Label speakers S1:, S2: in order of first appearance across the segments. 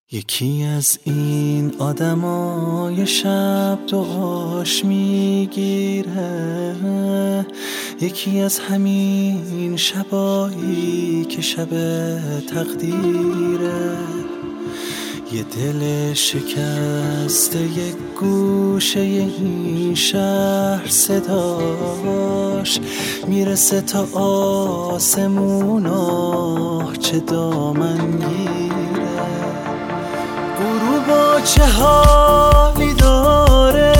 S1: یکی از این آدمای شب دعاش میگیره، یکی از همین شبایی که شب تقدیره. یه دل شکسته یک گوشه این شهر صداش میرسه تا آسمونا، چه دامنگیره. غروبا چه حالی داره،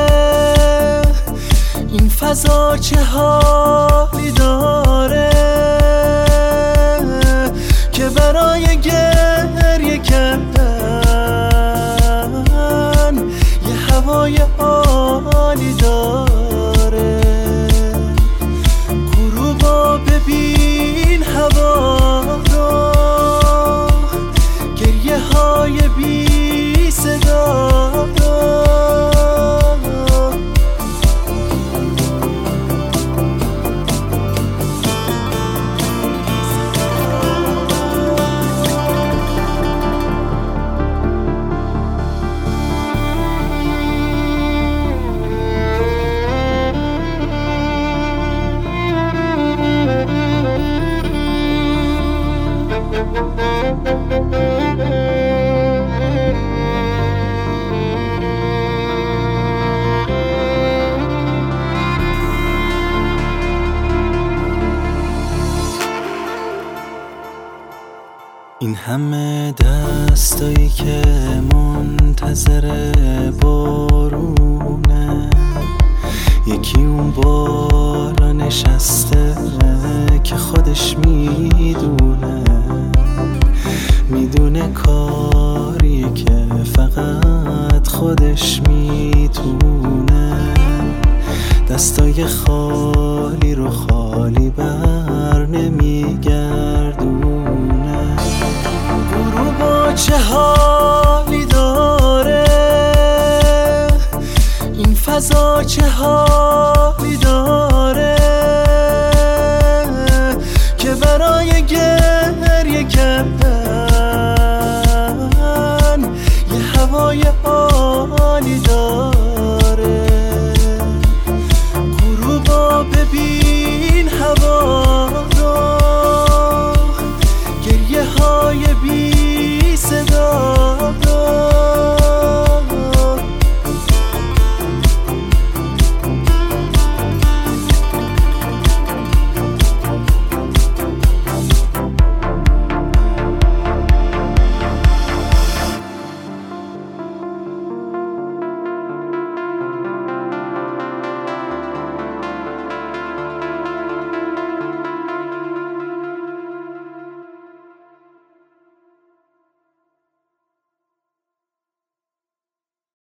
S1: این فضا چه حالی داره که برای گریه کردن یه هوای عالی داره. غروبا ببین هوا رو، گریه های بی صدا. این همه دستایی که منتظر بارونه، یکی اون بالا نشسته که خودش میدونه کاریه که فقط خودش میتونه. دستای خالی رو خالی بر نمیگردونه. غروبا چه حالی داره، این فضا چه حالی